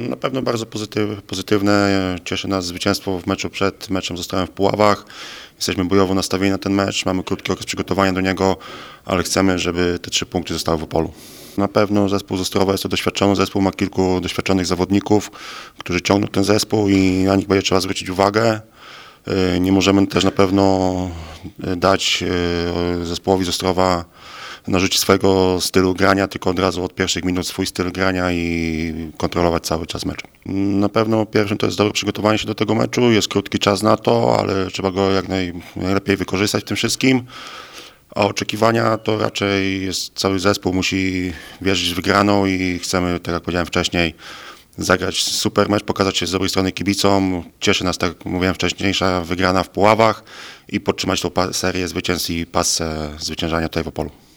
Na pewno bardzo pozytywne. Cieszy nas zwycięstwo w meczu przed meczem z Ostrowem w Puławach. Jesteśmy bojowo nastawieni na ten mecz, mamy krótki okres przygotowania do niego, ale chcemy, żeby te 3 punkty zostały w Opolu. Na pewno zespół z Ostrowa jest to doświadczony zespół, ma kilku doświadczonych zawodników, którzy ciągną ten zespół i na nich będzie trzeba zwrócić uwagę. Nie możemy też na pewno dać zespołowi z Ostrowa narzucić swojego stylu grania, tylko od razu od pierwszych minut swój styl grania i kontrolować cały czas mecz. Na pewno pierwszym to jest dobre przygotowanie się do tego meczu, jest krótki czas na to, ale trzeba go jak najlepiej wykorzystać w tym wszystkim. A oczekiwania to raczej jest cały zespół, musi wierzyć w wygraną i chcemy, tak jak powiedziałem wcześniej, zagrać super mecz, pokazać się z dobrej strony kibicom. Cieszy nas, tak jak mówiłem, wcześniejsza wygrana w Puławach i podtrzymać tą serię zwycięstw i pasę zwyciężania tutaj w Opolu.